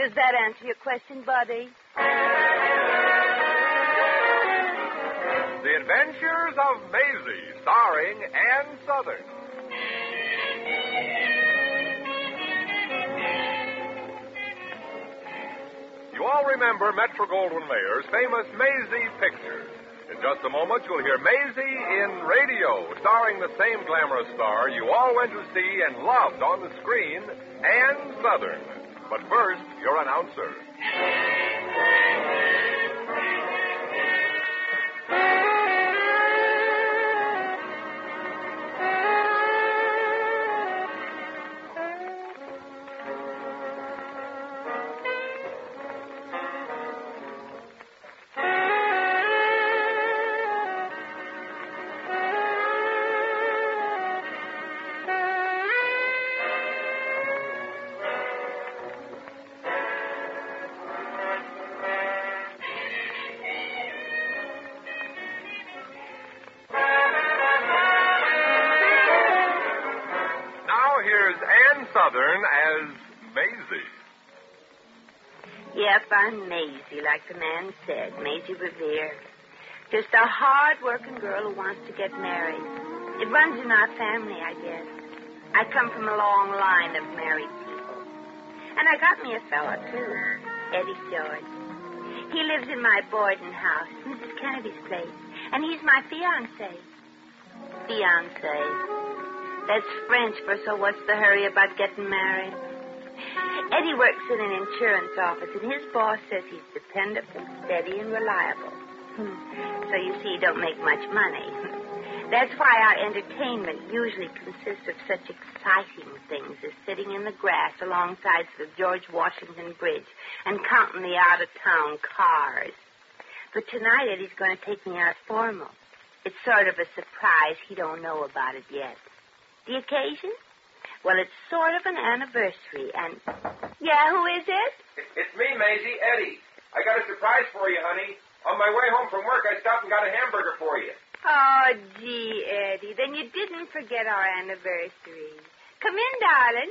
Does that answer your question, Buddy? The Adventures of Maisie, starring Ann Southern. You all remember Metro-Goldwyn-Mayer's famous Maisie picture. In just a moment, you'll hear Maisie in radio, starring the same glamorous star you all went to see and loved on the screen, Ann Southern. But first, your announcer. Southern as Maisie. Yep, I'm Maisie, like the man said, Maisie Revere. Just a hard-working girl who wants to get married. It runs in our family, I guess. I come from a long line of married people. And I got me a fella, too, Eddie George. He lives in my boarding house, Mrs. Kennedy's place, and he's my fiancé. Fiancé. That's French for so what's the hurry about getting married? Eddie works in an insurance office, and his boss says he's dependable, steady, and reliable. So you see, he don't make much money. That's why our entertainment usually consists of such exciting things as sitting in the grass alongside the George Washington Bridge and counting the out-of-town cars. But tonight, Eddie's going to take me out formal. It's sort of a surprise. He don't know about it yet. The occasion? Well, it's sort of an anniversary, and... Yeah, who is it? It's me, Maisie, Eddie. I got a surprise for you, honey. On my way home from work, I stopped and got a hamburger for you. Oh, gee, Eddie, then you didn't forget our anniversary. Come in, darling.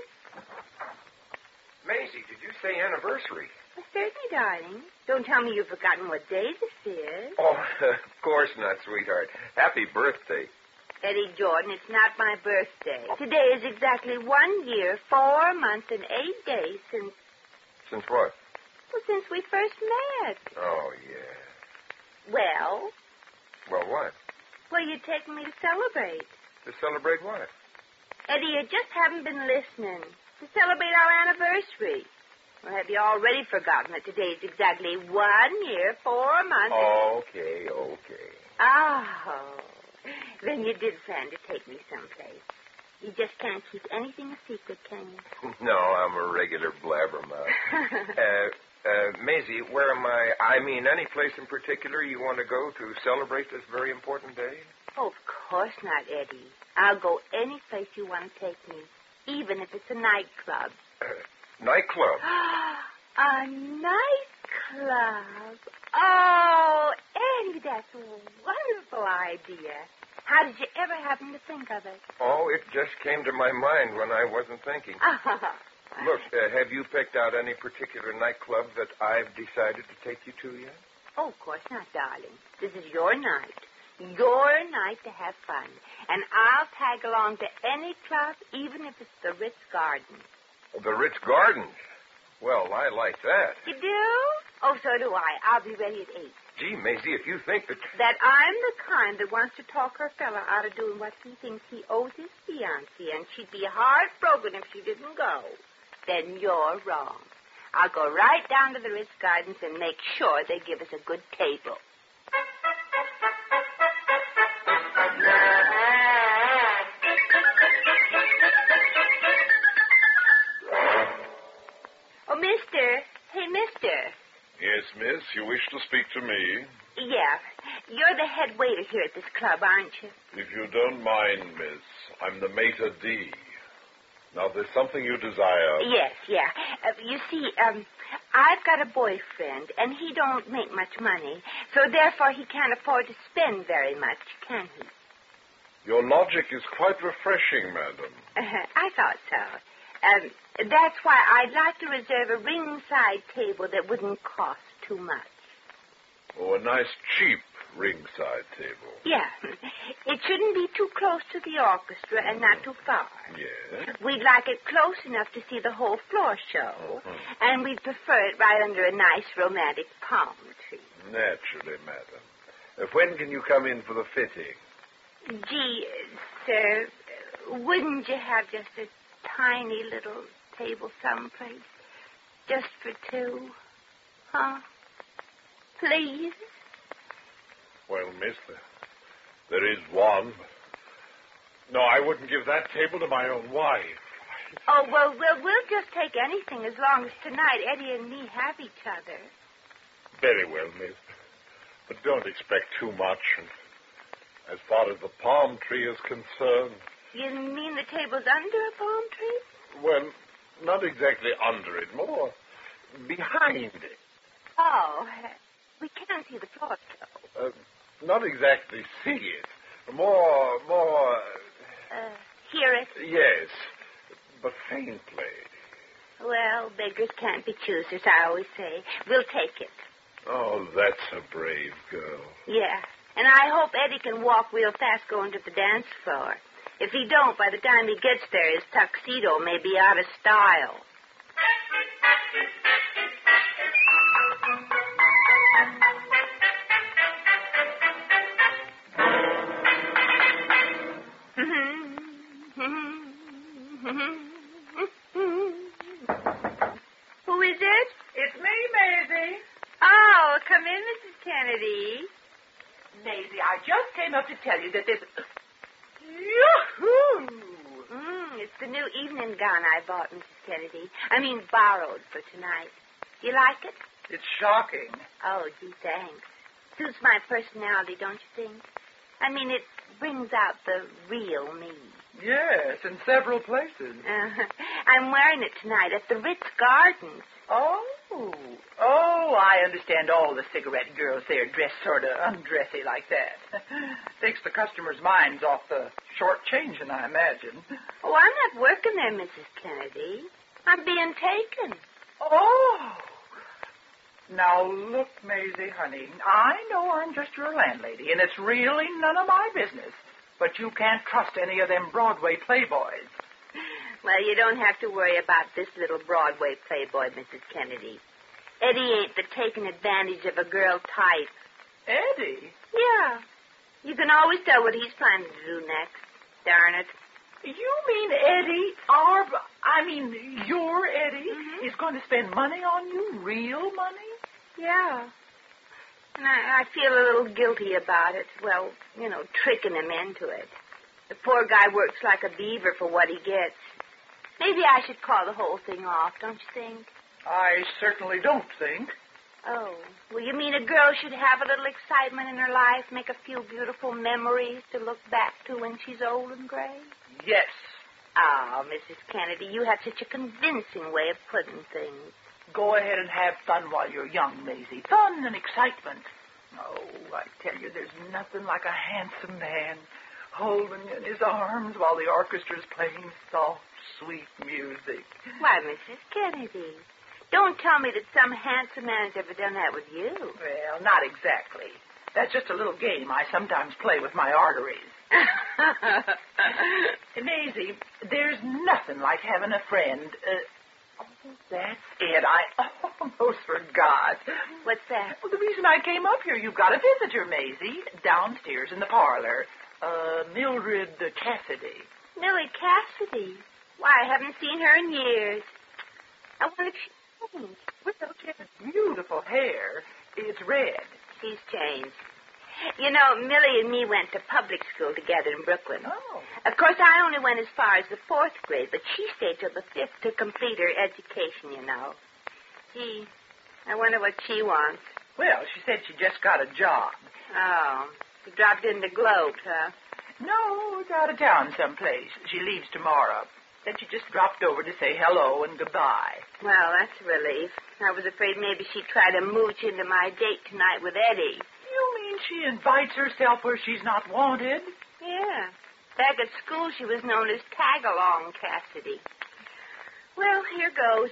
Maisie, did you say anniversary? Well, certainly, darling. Don't tell me you've forgotten what day this is. Oh, of course not, sweetheart. Happy birthday. Eddie Jordan, it's not my birthday. Today is exactly 1 year, 4 months, and 8 days since... Since what? Well, since we first met. Oh, yeah. Well? Well, what? Well, you're taking me to celebrate. To celebrate what? Eddie, you just haven't been listening. To celebrate our anniversary. Or have you already forgotten that today is exactly 1 year, 4 months... Okay. Oh... Then you did plan to take me someplace. You just can't keep anything a secret, can you? No, I'm a regular blabbermouth. Maisie, where am I? I mean, any place in particular you want to go to celebrate this very important day? Oh, of course not, Eddie. I'll go any place you want to take me, even if it's a nightclub. Nightclub? A nightclub? Oh, Eddie, that's a wonderful idea. How did you ever happen to think of it? Oh, it just came to my mind when I wasn't thinking. Look, have you picked out any particular nightclub that I've decided to take you to yet? Oh, of course not, darling. This is your night. Your night to have fun. And I'll tag along to any club, even if it's the Ritz Gardens. The Ritz Gardens? Well, I like that. You do? Oh, so do I. I'll be ready at 8. Gee, Maisie, if you think that... That I'm the kind that wants to talk her fella out of doing what he thinks he owes his fiancée, and she'd be heartbroken if she didn't go. Then you're wrong. I'll go right down to the Ritz Gardens and make sure they give us a good table. Oh, mister. Hey, mister. Yes, miss, you wish to speak to me? Yeah. You're the head waiter here at this club, aren't you? If you don't mind, miss, I'm the maitre d'. Now, there's something you desire. Yes, yeah. You see, I've got a boyfriend, and he don't make much money, so therefore he can't afford to spend very much, can he? Your logic is quite refreshing, madam. I thought so. That's why I'd like to reserve a ringside table that wouldn't cost too much. Oh, a nice, cheap ringside table. Yeah. It shouldn't be too close to the orchestra and not too far. Yes. We'd like it close enough to see the whole floor show. And we'd prefer it right under a nice romantic palm tree. Naturally, madam. When can you come in for the fitting? Gee, sir, wouldn't you have just a tiny little table someplace? Just for two? Huh? Please? Well, miss, there is one. No, I wouldn't give that table to my own wife. Oh, well, we'll just take anything as long as tonight Eddie and me have each other. Very well, miss. But don't expect too much. And as far as the palm tree is concerned... You mean the table's under a palm tree? Well, not exactly under it, more behind it. Oh, we can't see the floor show. Not exactly see it. More... Hear it? Yes, but faintly. Well, beggars can't be choosers, I always say. We'll take it. Oh, that's a brave girl. Yeah, and I hope Eddie can walk real fast going to the dance floor. If he don't, by the time he gets there, his tuxedo may be out of style. Who is it? It's me, Maisie. Oh, come in, Mrs. Kennedy. Maisie, I just came up to tell you that this... Yoo-hoo! It's the new evening gown I bought, Mrs. Kennedy. I mean, borrowed for tonight. Do you like it? It's shocking. Oh, gee, thanks. Suits my personality, don't you think? I mean, it brings out the real me. Yes, in several places. I'm wearing it tonight at the Ritz Gardens. Oh, I understand all the cigarette girls there dress sort of undressy like that. Takes the customers' minds off the short changing, I imagine. Oh, I'm not working there, Mrs. Kennedy. I'm being taken. Oh. Now, look, Maisie, honey, I know I'm just your landlady, and it's really none of my business. But you can't trust any of them Broadway playboys. Well, you don't have to worry about this little Broadway playboy, Mrs. Kennedy. Eddie ain't the taking advantage of a girl type. Eddie? Yeah. You can always tell what he's planning to do next. Darn it. You mean Eddie, your Eddie, is going to spend money on you? Real money? Yeah. And I feel a little guilty about it. Well, tricking him into it. The poor guy works like a beaver for what he gets. Maybe I should call the whole thing off, don't you think? I certainly don't think. Oh, well, you mean a girl should have a little excitement in her life, make a few beautiful memories to look back to when she's old and gray? Yes. Oh, Mrs. Kennedy, you have such a convincing way of putting things. Go ahead and have fun while you're young, Maisie. Fun and excitement. Oh, I tell you, there's nothing like a handsome man holding you in his arms while the orchestra's playing soft, sweet music. Why, Mrs. Kennedy, don't tell me that some handsome man has ever done that with you. Well, not exactly. That's just a little game I sometimes play with my arteries. Maisie, there's nothing like having a friend. That's it. I almost forgot. What's that? Well, the reason I came up here, you've got a visitor, Maisie, downstairs in the parlor. Mildred Cassidy. Millie Cassidy? Why, I haven't seen her in years. I wonder if she's changed. Well, she has beautiful hair. It's red. She's changed. Millie and me went to public school together in Brooklyn. Oh. Of course, I only went as far as the 4th grade, but she stayed till the 5th to complete her education, Gee, I wonder what she wants. Well, she said she just got a job. Oh, she dropped in the Globe, huh? No, it's out of town someplace. She leaves tomorrow. Then she just dropped over to say hello and goodbye. Well, that's a relief. I was afraid maybe she'd try to mooch into my date tonight with Eddie. You mean she invites herself where she's not wanted? Yeah. Back at school, she was known as Tag-Along Cassidy. Well, here goes.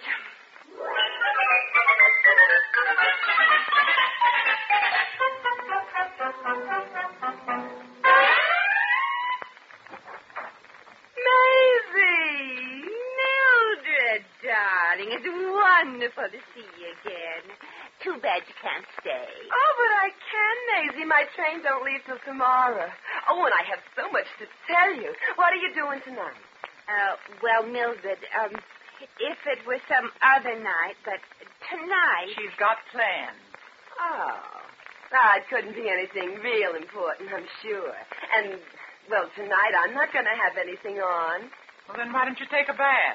Maisie! Mildred, darling, it's wonderful to see you again. Too bad you can't stay. Oh, but I can, Maisie. My train don't leave till tomorrow. Oh, and I have so much to tell you. What are you doing tonight? Well, Mildred, if it were some other night, but tonight... She's got plans. Oh. It couldn't be anything real important, I'm sure. And, well, tonight I'm not going to have anything on. Well, then why don't you take a bath?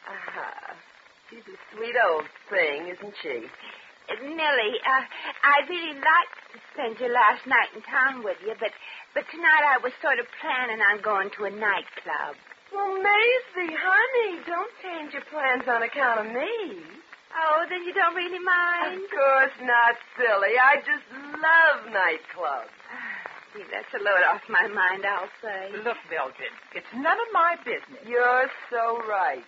She's a sweet old thing, isn't she? Millie, I'd really like to spend your last night in town with you, but tonight I was sort of planning on going to a nightclub. Well, Maisie, honey, don't change your plans on account of me. Oh, then you don't really mind? Of course not, silly. I just love nightclubs. Gee, that's a load off my mind, I'll say. Look, Mildred, it's none of my business. You're so right.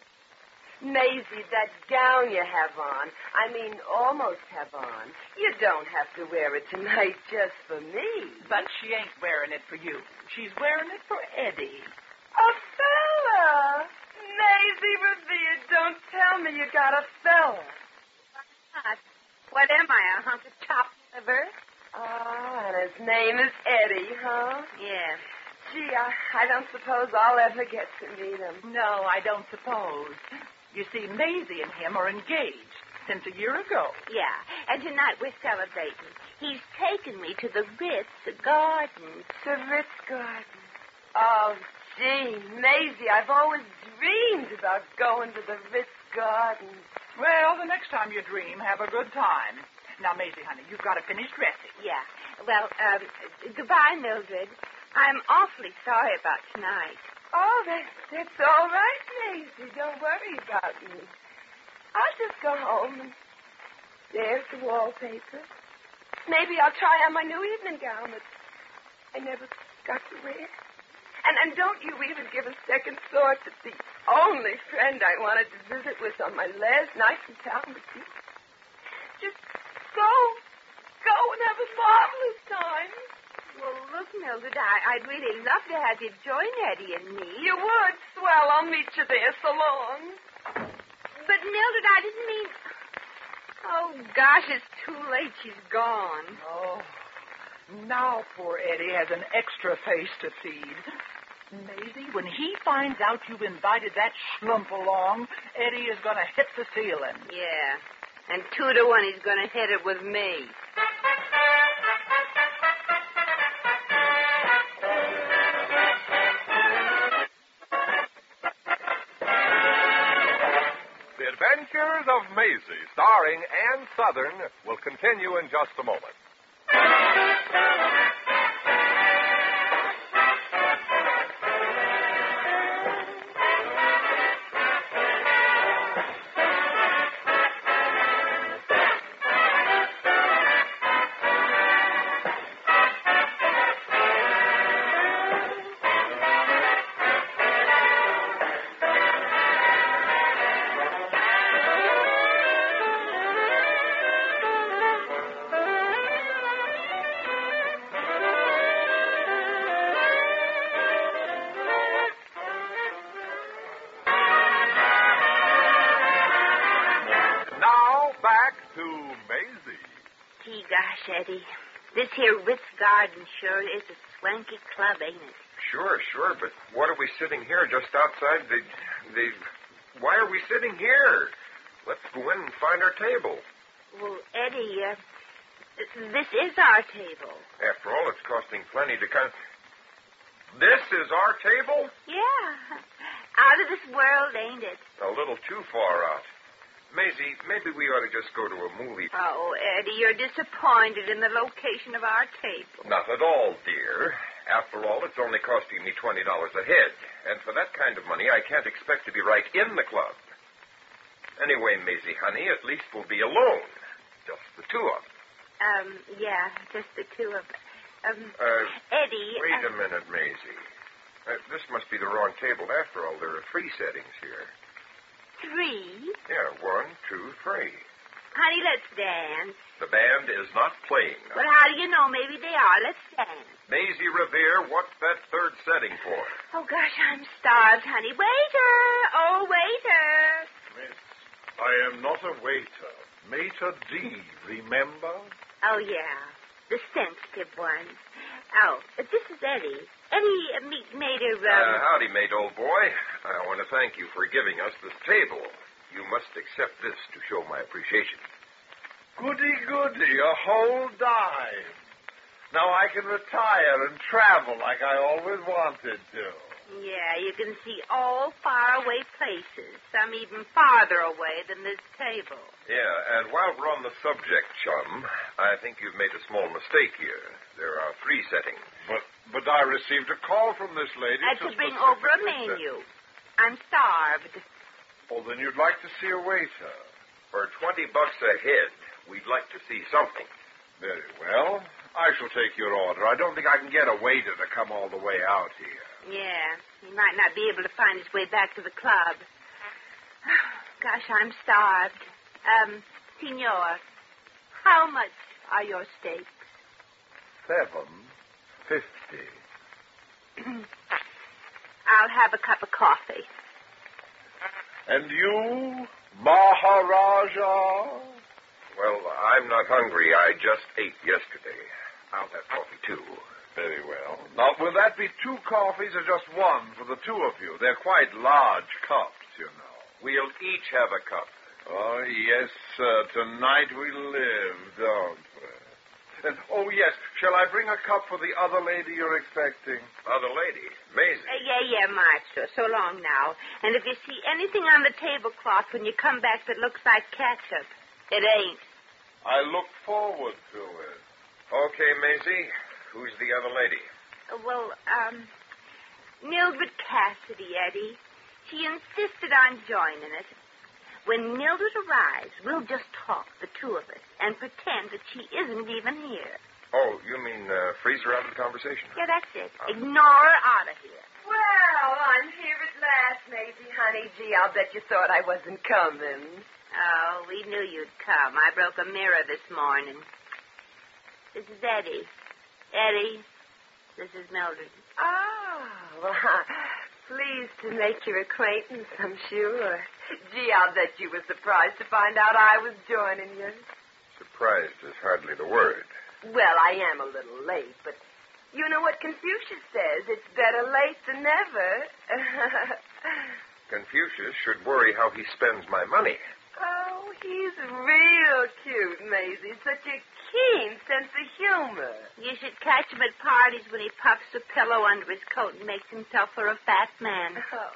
Maisie, that gown you have on, almost have on, you don't have to wear it tonight just for me. But she ain't wearing it for you. She's wearing it for Eddie. A fella! Maisie Revere, don't tell me you got a fella. What am I, a hunk of top liver? And his name is Eddie, huh? Yes. Gee, I don't suppose I'll ever get to meet him. No, I don't suppose. You see, Maisie and him are engaged since a year ago. Yeah, and tonight we're celebrating. He's taken me to the Ritz Gardens. The Ritz Gardens. Oh, gee, Maisie, I've always dreamed about going to the Ritz Gardens. Well, the next time you dream, have a good time. Now, Maisie, honey, you've got to finish dressing. Yeah. Well, goodbye, Mildred. I'm awfully sorry about tonight. Oh, that's all right, Maisie. Don't worry about me. I'll just go home and stare at the wallpaper. Maybe I'll try on my new evening gown that I never got to wear. And don't you even give a second thought that the only friend I wanted to visit with on my last night in town would be. Just go and have a marvelous time. Well, look, Mildred, I'd really love to have you join Eddie and me. You would? Swell. I'll meet you there. So long. But, Mildred, I didn't mean... Oh, gosh, it's too late. She's gone. Oh, now poor Eddie has an extra face to feed. Maisie, when he finds out you've invited that schlump along, Eddie is going to hit the ceiling. Yeah, and 2 to 1 he's going to hit it with me. The Adventures of Maisie, starring Ann Southern, will continue in just a moment. Gosh, Eddie, this here Ritz Garden sure is a swanky club, ain't it? Sure, but what are we sitting here just outside the... Why are we sitting here? Let's go in and find our table. Well, Eddie, this is our table. After all, it's costing plenty to come. This is our table? Yeah. Out of this world, ain't it? A little too far out. Maisie, maybe we ought to just go to a movie. Oh, Eddie, you're disappointed in the location of our table. Not at all, dear. After all, it's only costing me $20 a head. And for that kind of money, I can't expect to be right in the club. Anyway, Maisie, honey, at least we'll be alone. Just the two of us. Yeah, just the two of us. Eddie... Wait a minute, Maisie. This must be the wrong table after all. There are 3 settings here. 3. Yeah, 1, 2, 3. Honey, let's dance. The band is not playing now. Well, how do you know? Maybe they are. Let's dance. Maisie Revere, what's that third setting for? Oh, gosh, I'm starved, honey. Waiter! Oh, waiter! Miss, I am not a waiter. Mater D, remember? Oh, yeah. The sensitive one. Oh, this is Eddie. Eddie, meet Mater, Howdy, mate, old boy. I want to thank you for giving us this table. You must accept this to show my appreciation. Goody, goody, a whole dime. Now I can retire and travel like I always wanted to. Yeah, you can see all faraway places, some even farther away than this table. Yeah, and while we're on the subject, chum, I think you've made a small mistake here. There are 3 settings. But I received a call from this lady To bring over a menu. I'm starved. Oh, then you'd like to see a waiter. For $20 a head, we'd like to see something. Very well. I shall take your order. I don't think I can get a waiter to come all the way out here. Yeah, he might not be able to find his way back to the club. Gosh, I'm starved. Senor, how much are your steaks? $7.50. I'll have a cup of coffee. And you, Maharaja? Well, I'm not hungry. I just ate yesterday. I'll have coffee, too. Very well. Now, will that be 2 coffees or just 1 for the 2 of you? They're quite large cups, you know. We'll each have a cup. Oh, yes, sir. Tonight we live, don't we? And, oh, yes. Shall I bring a cup for the other lady you're expecting? Other lady, Maisie. Yeah, Maestro. So long now. And if you see anything on the tablecloth when you come back that looks like ketchup, it ain't. I look forward to it. Okay, Maisie. Who's the other lady? Well, Mildred Cassidy, Eddie. She insisted on joining us. When Mildred arrives, we'll just talk, the 2 of us, and pretend that she isn't even here. Oh, you mean freeze her out of the conversation? Yeah, that's it. Ignore her out of here. Well, I'm here at last, Maisie, honey. Gee, I'll bet you thought I wasn't coming. Oh, we knew you'd come. I broke a mirror this morning. This is Eddie. Eddie, this is Mildred. Oh, well, pleased to make your acquaintance, I'm sure. Gee, I'll bet you were surprised to find out I was joining you. Surprised is hardly the word. Well, I am a little late, but you know what Confucius says. It's better late than never. Confucius should worry how he spends my money. Oh, he's real cute, Maisie. Such a keen sense of humor. You should catch him at parties when he puffs a pillow under his coat and makes himself for a fat man. Oh.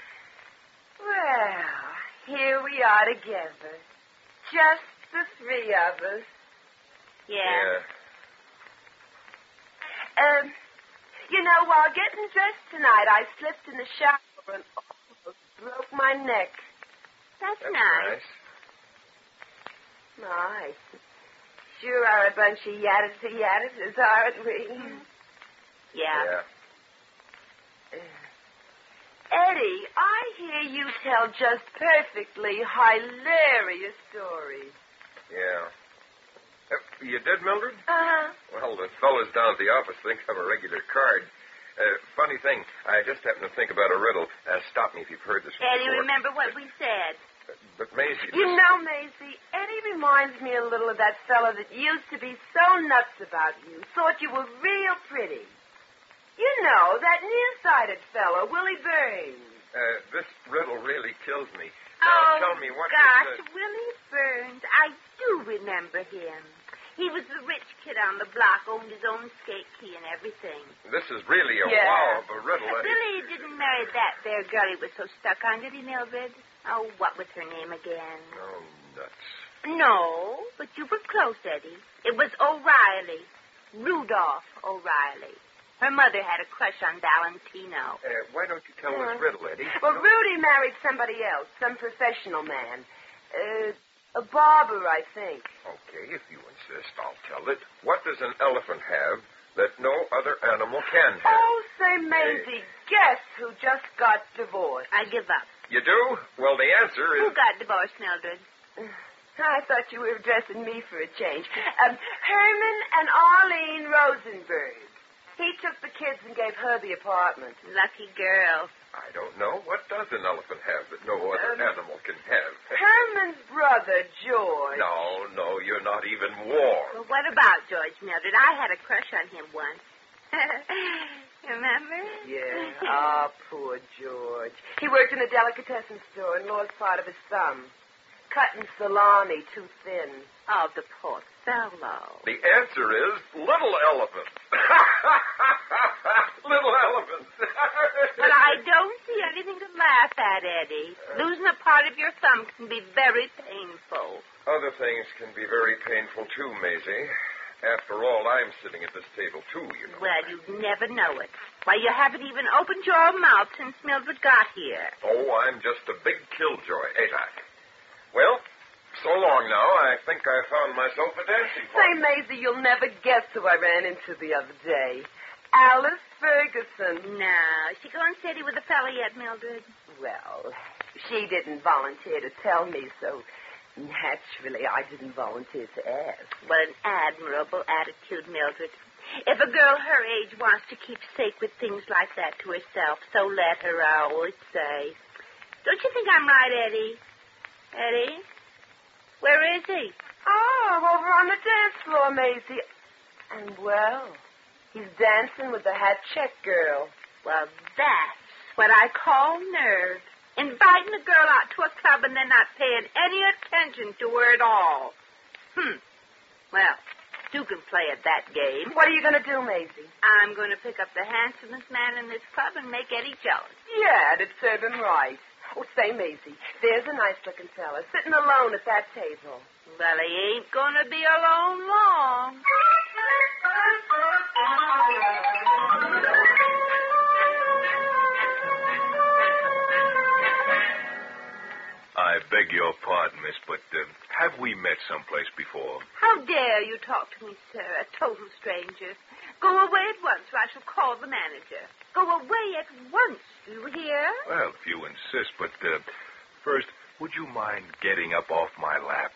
Well, here we are together. Just the 3 of us. Yeah. You know, while getting dressed tonight, I slipped in the shower and almost broke my neck. That's nice. Nice. Sure are a bunch of yatters, aren't we? Yeah. Eddie, I hear you tell just perfectly hilarious stories. Yeah. You did, Mildred? Uh-huh. Well, the fellas down at the office think I'm a regular card. Funny thing, I just happened to think about a riddle. Stop me if you've heard this one Eddie, before. remember what we said. But Maisie... You know, Maisie, Eddie reminds me a little of that fellow that used to be so nuts about you, thought you were real pretty. You know, that nearsighted fellow, Willie Burns. This riddle really kills me. Oh, tell me, what gosh, is Willie Burns. I do remember him. He was the rich kid on the block, owned his own skate key and everything. This is really a Yeah. wow of a riddle. Billy didn't marry that there girl he was so stuck on, did he, Mildred? Oh, what was her name again? Oh, nuts. No, but you were close, Eddie. It was O'Reilly. Rudolph O'Reilly. Her mother had a crush on Valentino. Why don't you tell this riddle, Eddie? Well, Rudy married somebody else, some professional man. A barber, I think. Okay, if you insist, I'll tell it. What does an elephant have that no other animal can have? Oh, say, Maisie, guess who just got divorced? I give up. You do? Well, the answer Who is... got divorced, Mildred? I thought you were addressing me for a change. Herman and Arlene Rosenberg. He took the kids and gave her the apartment. Lucky girl. I don't know. What does an elephant have that no other animal can have? Herman's brother, George. No, you're not even warm. Well, what about George, Mildred? I had a crush on him once. Remember? Yeah. Ah, poor George. He worked in a delicatessen store and lost part of his thumb. Cutting salami too thin. Oh, the poor fellow. The answer is little elephants. Little elephants. But I don't see anything to laugh at, Eddie. Losing a part of your thumb can be very painful. Other things can be very painful, too, Maisie. After all, I'm sitting at this table, too, you know. Well, you'd never know it. Why, you haven't even opened your mouth since Mildred got here. Oh, I'm just a big killjoy, ain't I? Well, so long now, I think I found myself a dancing Say, partner. Maisie, you'll never guess who I ran into the other day. Alice Ferguson. No. Is she going steady with the fella yet, Mildred? Well, she didn't volunteer to tell me, so naturally I didn't volunteer to ask. What an admirable attitude, Mildred. If a girl her age wants to keep sacred things like that to herself, so let her, I always say. Don't you think I'm right, Eddie? Eddie? Where is he? Oh, over on the dance floor, Maisie. And, well, he's dancing with the hat-check girl. Well, that's what I call nerve. Inviting a girl out to a club and then not paying any attention to her at all. Well, you can play at that game. What are you going to do, Maisie? I'm going to pick up the handsomest man in this club and make Eddie jealous. Yeah, it'd serve him right. Oh, say, Maisie, there's a nice-looking fella sitting alone at that table. Well, he ain't going to be alone long. I beg your pardon, miss, but have we met someplace before? How dare you talk to me, sir, a total stranger. Go away at once, or I shall call the manager. Go away at once, do you hear? Well, if you insist, but first, would you mind getting up off my lap?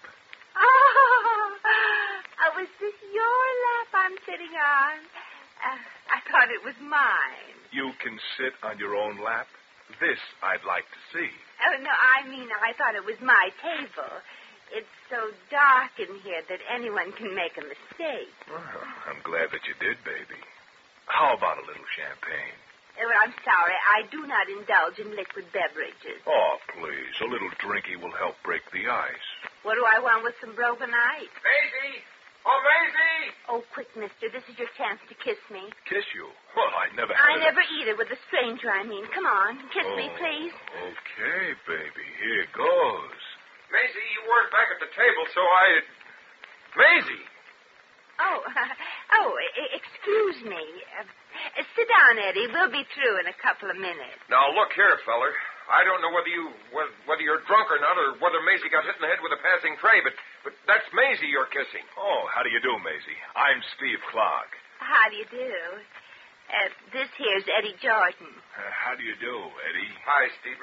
Oh, is this your lap I'm sitting on? I thought it was mine. You can sit on your own lap? This I'd like to see. Oh, no, I mean, I thought it was my table. It's so dark in here that anyone can make a mistake. Well, I'm glad that you did, baby. How about a little champagne? Oh, I'm sorry. I do not indulge in liquid beverages. Oh, please. A little drinky will help break the ice. What do I want with some broken ice? Maisie! Oh, Maisie! Oh, quick, mister. This is your chance to kiss me. Kiss you? Well, I never I had never either with a stranger, I mean. Come on. Kiss me, please. Okay, baby. Here goes. Maisie, you weren't back at the table, so I... Maisie! Excuse me. Sit down, Eddie. We'll be through in a couple of minutes. Now, look here, feller. I don't know whether you're drunk or not, or whether Maisie got hit in the head with a passing tray, but that's Maisie you're kissing. Oh, how do you do, Maisie? I'm Steve Clark. How do you do? This here's Eddie Jordan. How do you do, Eddie? Hi, Steve.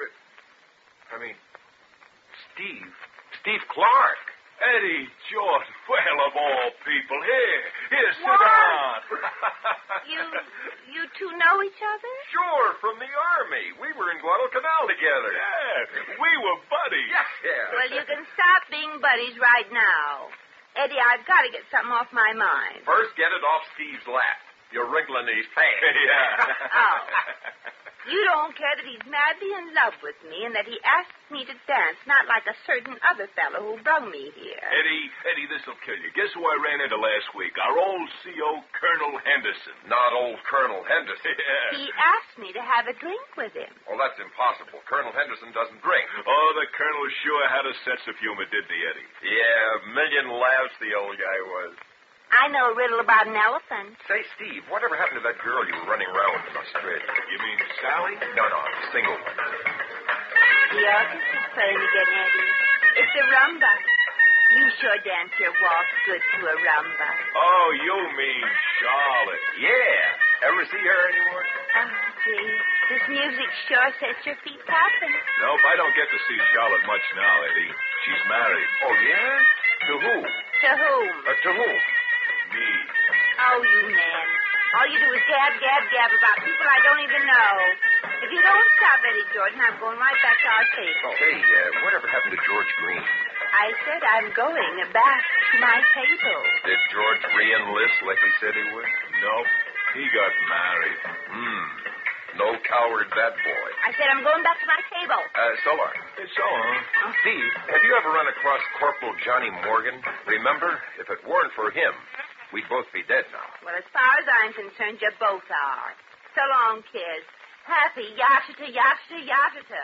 Steve Clark. Eddie Jordan. Well, of all people. Here, sit down. You two know each other? Sure, from the Army. We were in Guadalcanal together. Yeah, we were buddies. Yeah. Well, you can stop being buddies right now. Eddie, I've got to get something off my mind. First, get it off Steve's lap. You're wrinkling these pants. Yeah. Oh. You don't care that he's madly in love with me and that he asked me to dance, not like a certain other fellow who brung me here. Eddie, this'll kill you. Guess who I ran into last week? Our old CO, Colonel Henderson. Not old Colonel Henderson. Yeah. He asked me to have a drink with him. Well, that's impossible. Colonel Henderson doesn't drink. Oh, the Colonel sure had a sense of humor, didn't he, Eddie? Yeah, a million laughs the old guy was. I know a riddle about an elephant. Say, Steve, whatever happened to that girl you were running around with in Australia? You mean Sally? No, the single one. The orchestra's playing again, Eddie. It's a rumba. You sure dance your waltz good to a rumba. Oh, you mean Charlotte. Yeah. Ever see her anymore? Oh, gee. This music sure sets your feet tapping. Nope, I don't get to see Charlotte much now, Eddie. She's married. Oh, yeah? To who? To whom? To whom? Me. Oh, you men. All you do is gab about people I don't even know. If you don't stop, Eddie Jordan, I'm going right back to our table. Say, whatever happened to George Green? I said I'm going back to my table. Did George re-enlist like he said he would? Nope, he got married. No coward, that boy. I said I'm going back to my table. So long. So long. Steve, have you ever run across Corporal Johnny Morgan? Remember, if it weren't for him, we'd both be dead now. Well, as far as I'm concerned, you both are. So long, kids. Happy yashita, yashita, yashita.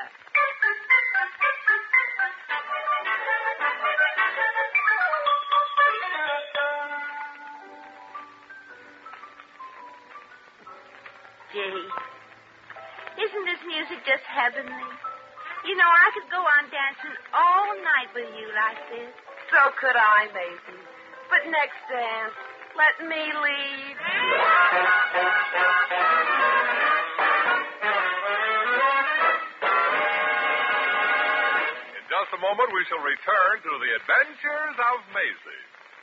Gee, isn't this music just heavenly? You know, I could go on dancing all night with you like this. So could I, Maisie. But next dance, let me lead. In just a moment, we shall return to the adventures of Maisie.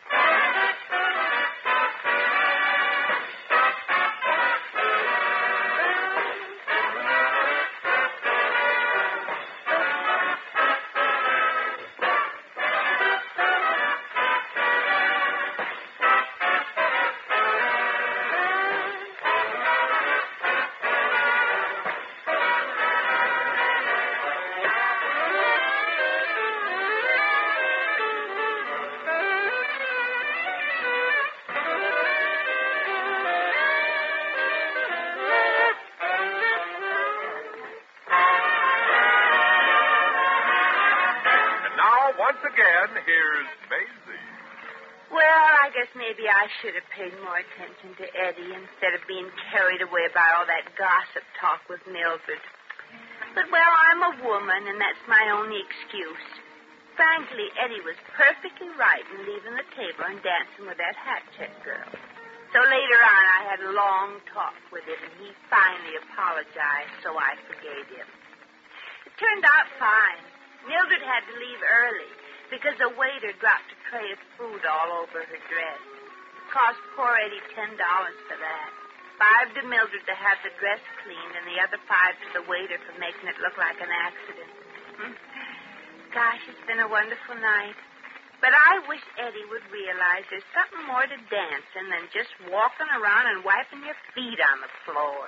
Once again, here's Maisie. Well, I guess maybe I should have paid more attention to Eddie instead of being carried away by all that gossip talk with Mildred. But, well, I'm a woman, and that's my only excuse. Frankly, Eddie was perfectly right in leaving the table and dancing with that hat-check girl. So later on, I had a long talk with him, and he finally apologized, so I forgave him. It turned out fine. Mildred had to leave early because the waiter dropped a tray of food all over her dress. It cost poor Eddie $10 for that. $5 to Mildred to have the dress cleaned, and the other $5 to the waiter for making it look like an accident. Gosh, it's been a wonderful night. But I wish Eddie would realize there's something more to dancing than just walking around and wiping your feet on the floor.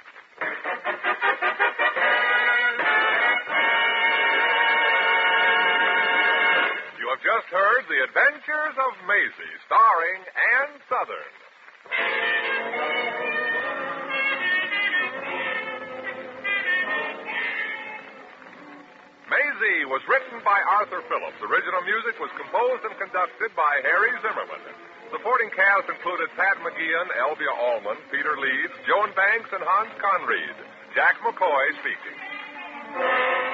You have just heard The Adventures of Maisie, starring Ann Southern. Maisie was written by Arthur Phillips. Original music was composed and conducted by Harry Zimmerman. Supporting cast included Pat McGeehan, Elvia Allman, Peter Leeds, Joan Banks, and Hans Conried. Jack McCoy speaking.